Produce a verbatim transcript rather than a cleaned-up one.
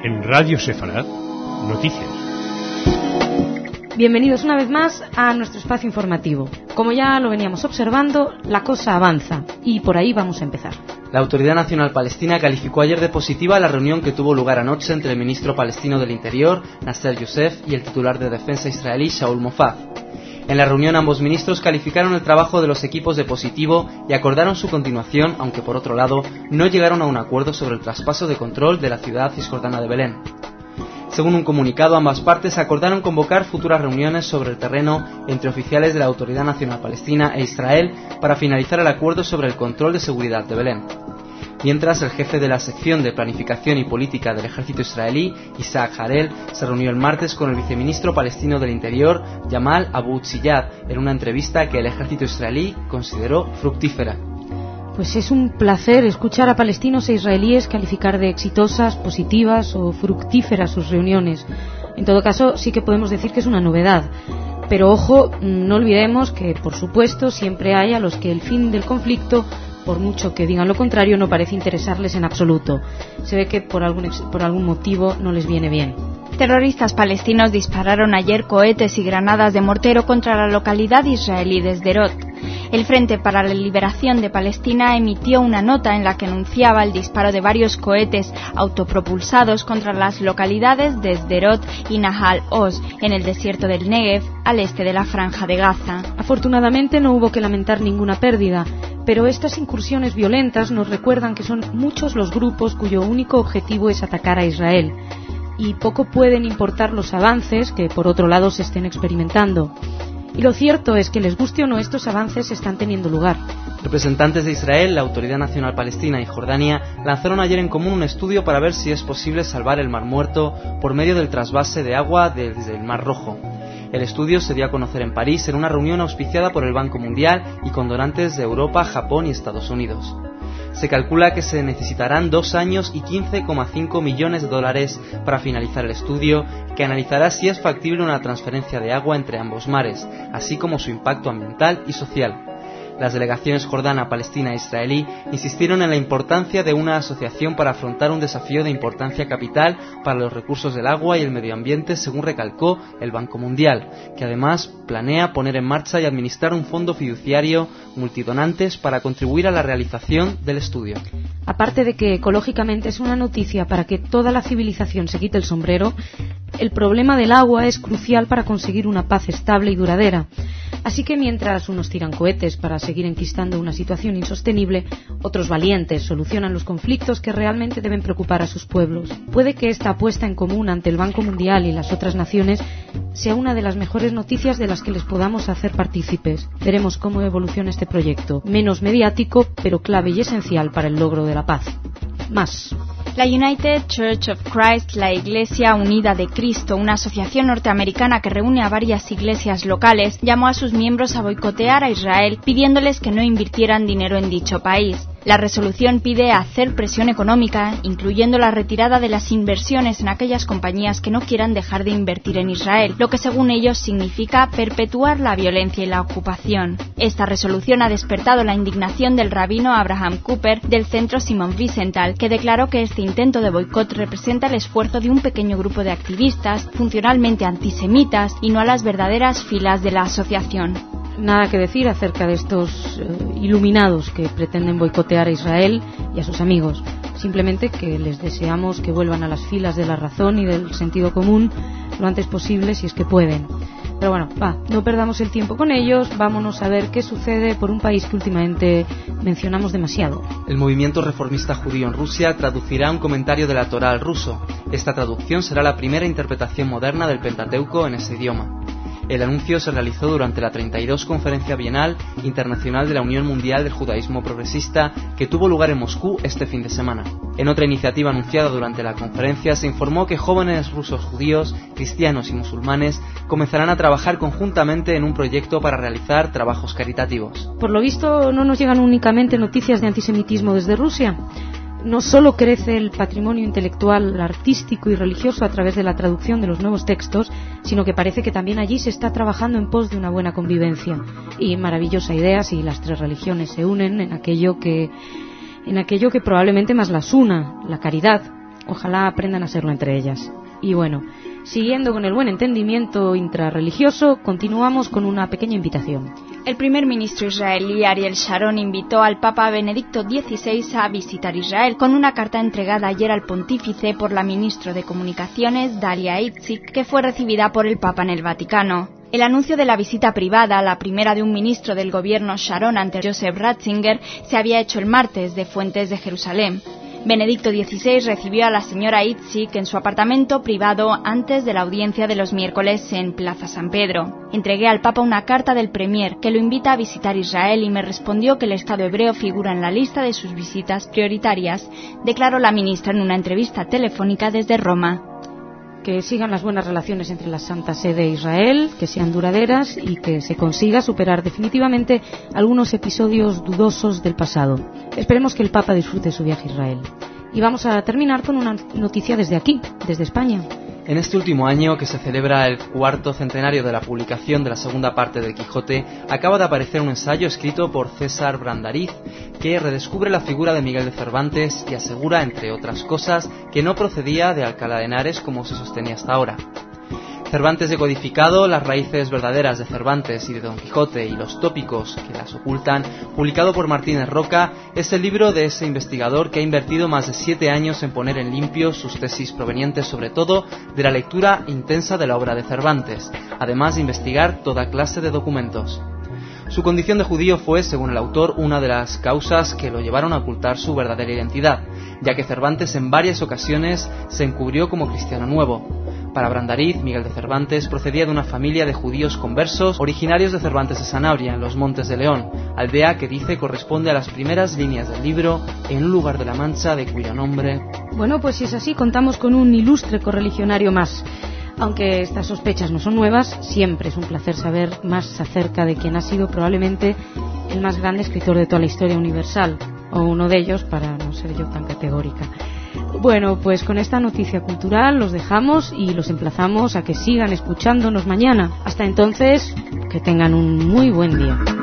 En Radio Sefarad, noticias. Bienvenidos una vez más a nuestro espacio informativo. Como ya lo veníamos observando, la cosa avanza y por ahí vamos a empezar. La Autoridad Nacional Palestina calificó ayer de positiva la reunión que tuvo lugar anoche entre el ministro palestino del Interior, Nasser Youssef, y el titular de Defensa israelí, Shaul Mofaz. En la reunión ambos ministros calificaron el trabajo de los equipos de positivo y acordaron su continuación, aunque por otro lado no llegaron a un acuerdo sobre el traspaso de control de la ciudad cisjordana de Belén. Según un comunicado, ambas partes acordaron convocar futuras reuniones sobre el terreno entre oficiales de la Autoridad Nacional Palestina e Israel para finalizar el acuerdo sobre el control de seguridad de Belén. Mientras, el jefe de la sección de Planificación y Política del ejército israelí, Isaac Harel, se reunió el martes con el viceministro palestino del Interior, Jamal Abu Tziyad, en una entrevista que el ejército israelí consideró fructífera. Pues es un placer escuchar a palestinos e israelíes calificar de exitosas, positivas o fructíferas sus reuniones. En todo caso, sí que podemos decir que es una novedad. Pero ojo, no olvidemos que, por supuesto, siempre hay a los que el fin del conflicto, por mucho que digan lo contrario, no parece interesarles en absoluto. Se ve que por algún, por algún motivo no les viene bien. Terroristas palestinos dispararon ayer cohetes y granadas de mortero contra la localidad israelí de Sderot. El Frente para la Liberación de Palestina emitió una nota en la que anunciaba el disparo de varios cohetes autopropulsados contra las localidades de Sderot y Nahal Oz, en el desierto del Negev, al este de la Franja de Gaza. Afortunadamente no hubo que lamentar ninguna pérdida, pero estas incursiones violentas nos recuerdan que son muchos los grupos cuyo único objetivo es atacar a Israel. Y poco pueden importar los avances que, por otro lado, se estén experimentando. Y lo cierto es que, les guste o no, estos avances están teniendo lugar. Representantes de Israel, la Autoridad Nacional Palestina y Jordania lanzaron ayer en común un estudio para ver si es posible salvar el Mar Muerto por medio del trasvase de agua desde el Mar Rojo. El estudio se dio a conocer en París en una reunión auspiciada por el Banco Mundial y con donantes de Europa, Japón y Estados Unidos. Se calcula que se necesitarán dos años y quince coma cinco millones de dólares para finalizar el estudio, que analizará si es factible una transferencia de agua entre ambos mares, así como su impacto ambiental y social. Las delegaciones jordana, palestina e israelí insistieron en la importancia de una asociación para afrontar un desafío de importancia capital para los recursos del agua y el medio ambiente, según recalcó el Banco Mundial, que además planea poner en marcha y administrar un fondo fiduciario multidonantes para contribuir a la realización del estudio. Aparte de que ecológicamente es una noticia para que toda la civilización se quite el sombrero, el problema del agua es crucial para conseguir una paz estable y duradera. Así que mientras unos tiran cohetes para seguir enquistando una situación insostenible, otros valientes solucionan los conflictos que realmente deben preocupar a sus pueblos. Puede que esta apuesta en común ante el Banco Mundial y las otras naciones sea una de las mejores noticias de las que les podamos hacer partícipes. Veremos cómo evoluciona este proyecto, menos mediático, pero clave y esencial para el logro de la paz. Más. La United Church of Christ, la Iglesia Unida de Cristo, una asociación norteamericana que reúne a varias iglesias locales, llamó a sus miembros a boicotear a Israel pidiéndoles que no invirtieran dinero en dicho país. La resolución pide hacer presión económica, incluyendo la retirada de las inversiones en aquellas compañías que no quieran dejar de invertir en Israel, lo que según ellos significa perpetuar la violencia y la ocupación. Esta resolución ha despertado la indignación del rabino Abraham Cooper del Centro Simon Wiesenthal, que declaró que este intento de boicot representa el esfuerzo de un pequeño grupo de activistas funcionalmente antisemitas y no a las verdaderas filas de la asociación. Nada que decir acerca de estos eh, iluminados que pretenden boicotear a Israel y a sus amigos. Simplemente que les deseamos que vuelvan a las filas de la razón y del sentido común lo antes posible, si es que pueden. Pero bueno, va, no perdamos el tiempo con ellos, vámonos a ver qué sucede por un país que últimamente mencionamos demasiado. El movimiento reformista judío en Rusia traducirá un comentario de la Torá al ruso. Esta traducción será la primera interpretación moderna del Pentateuco en ese idioma. El anuncio se realizó durante la treinta y dos Conferencia Bienal Internacional de la Unión Mundial del Judaísmo Progresista, que tuvo lugar en Moscú este fin de semana. En otra iniciativa anunciada durante la conferencia se informó que jóvenes rusos judíos, cristianos y musulmanes comenzarán a trabajar conjuntamente en un proyecto para realizar trabajos caritativos. Por lo visto no nos llegan únicamente noticias de antisemitismo desde Rusia. No solo crece el patrimonio intelectual, artístico y religioso a través de la traducción de los nuevos textos, sino que parece que también allí se está trabajando en pos de una buena convivencia. Y maravillosa idea si las tres religiones se unen en aquello que, en aquello que probablemente más las una, la caridad. Ojalá aprendan a serlo entre ellas. Y bueno, siguiendo con el buen entendimiento intrarreligioso, continuamos con una pequeña invitación. El primer ministro israelí Ariel Sharon invitó al Papa Benedicto dieciséis a visitar Israel con una carta entregada ayer al pontífice por la ministra de Comunicaciones, Dalia Itzik, que fue recibida por el Papa en el Vaticano. El anuncio de la visita privada, la primera de un ministro del gobierno Sharon ante Joseph Ratzinger, se había hecho el martes de fuentes de Jerusalén. Benedicto dieciséis recibió a la señora Itzik en su apartamento privado antes de la audiencia de los miércoles en Plaza San Pedro. Entregué al Papa una carta del Premier que lo invita a visitar Israel y me respondió que el Estado hebreo figura en la lista de sus visitas prioritarias, declaró la ministra en una entrevista telefónica desde Roma. Que sigan las buenas relaciones entre la Santa Sede e Israel, que sean duraderas y que se consiga superar definitivamente algunos episodios dudosos del pasado. Esperemos que el Papa disfrute su viaje a Israel. Y vamos a terminar con una noticia desde aquí, desde España. En este último año, que se celebra el cuarto centenario de la publicación de la segunda parte del Quijote, acaba de aparecer un ensayo escrito por César Brandariz que redescubre la figura de Miguel de Cervantes y asegura, entre otras cosas, que no procedía de Alcalá de Henares como se sostenía hasta ahora. Cervantes decodificado, las raíces verdaderas de Cervantes y de Don Quijote y los tópicos que las ocultan, publicado por Martínez Roca, es el libro de ese investigador que ha invertido más de siete años en poner en limpio sus tesis provenientes sobre todo de la lectura intensa de la obra de Cervantes, además de investigar toda clase de documentos. Su condición de judío fue, según el autor, una de las causas que lo llevaron a ocultar su verdadera identidad, ya que Cervantes en varias ocasiones se encubrió como cristiano nuevo. Para Brandariz, Miguel de Cervantes procedía de una familia de judíos conversos originarios de Cervantes de Sanabria, en los Montes de León, aldea que dice corresponde a las primeras líneas del libro, en un lugar de la Mancha de cuyo nombre... Bueno, pues si es así, contamos con un ilustre correligionario más. Aunque estas sospechas no son nuevas, siempre es un placer saber más acerca de quien ha sido probablemente el más grande escritor de toda la historia universal, o uno de ellos, para no ser yo tan categórica. Bueno, pues con esta noticia cultural los dejamos y los emplazamos a que sigan escuchándonos mañana. Hasta entonces, que tengan un muy buen día.